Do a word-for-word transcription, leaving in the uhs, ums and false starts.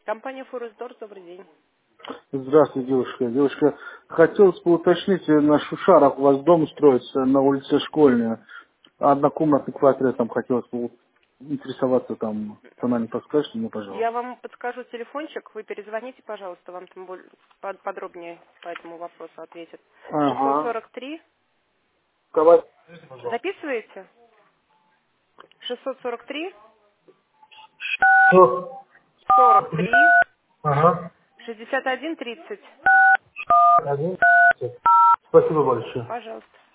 Компания Форестдор, добрый день. Здравствуйте, девушка. Девушка, хотелось бы уточнить, на Шушарах у вас дом строится на улице Школьная. Однокомнатный квартир, там хотелось бы интересоваться, там, цена не подскажете мне, Я пожалуйста. вам подскажу телефончик, вы перезвоните, пожалуйста, вам там более, под- подробнее по этому вопросу ответят. шестьсот Ага. сорок три. Давай. Пожалуйста. Записываете? шестьсот сорок три, Всё. сорок три, Ага. шестьдесят один тридцать. Один. Спасибо большое. Пожалуйста.